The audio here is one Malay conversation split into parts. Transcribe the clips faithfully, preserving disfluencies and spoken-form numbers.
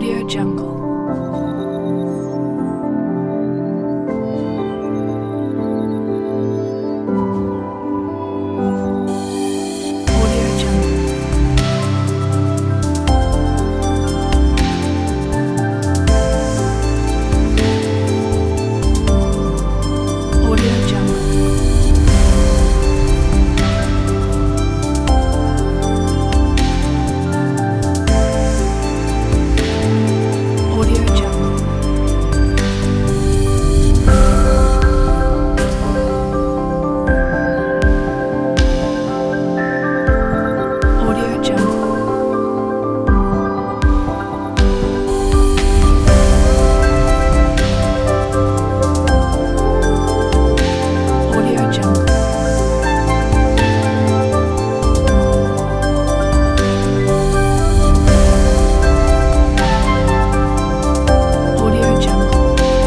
Audio Jungle. Audio Jungle. Audio Jungle. Audio Jungle. Audio Jungle. Audio Jungle. Audio Jungle.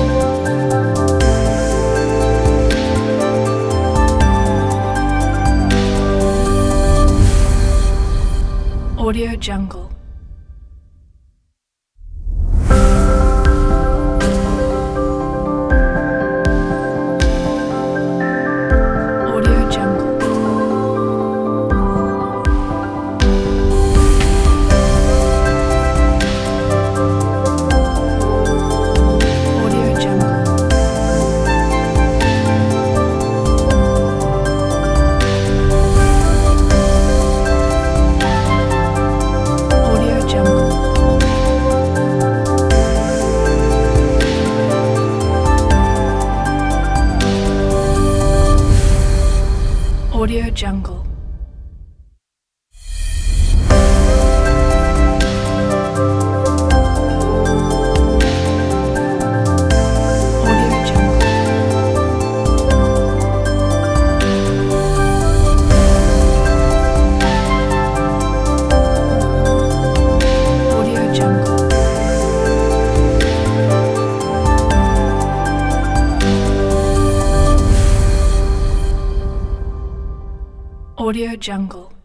Audio Jungle. Audio Jungle. Audio Jungle. Audio Jungle. Audio Jungle. Audio Jungle. Audio Jungle. Audio Jungle.